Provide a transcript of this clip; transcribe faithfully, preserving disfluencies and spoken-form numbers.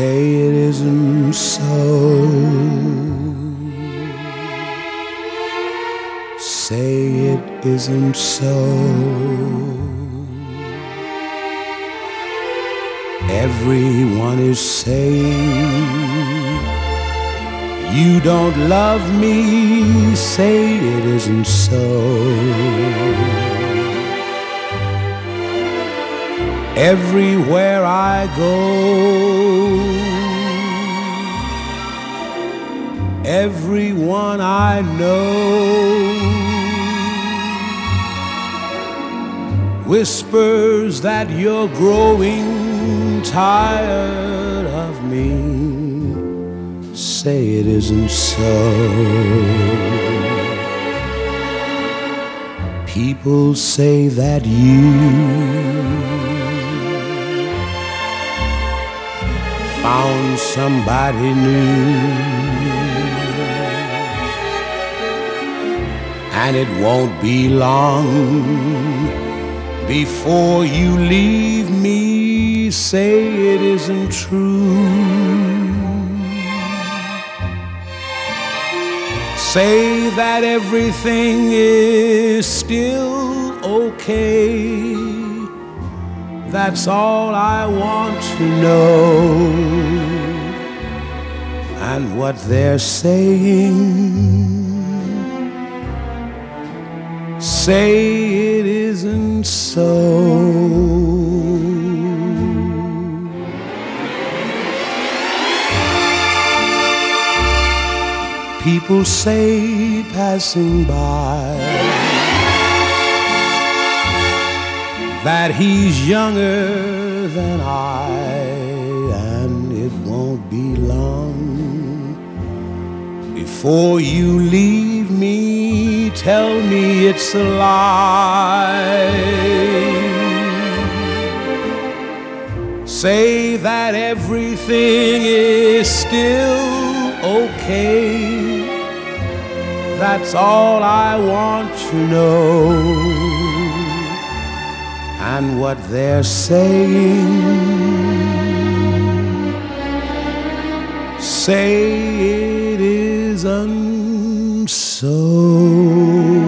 say it isn't so. Say it isn't so. Everyone is saying you don't love me. Say it isn't so. Everywhere I go, everyone I know whispers that you're growing tired of me. Say it isn't so. People say that you found somebody new, and it won't be long before you leave me. Say it isn't true. Say that everything is still okay. That's all I want to know. And what they're saying, say it isn't so. People say passing by that he's younger than I, and it won't be long before you leave me. Tell me it's a lie. Say that everything is still okay. That's all I want to know. And what they're saying, say it isn't so.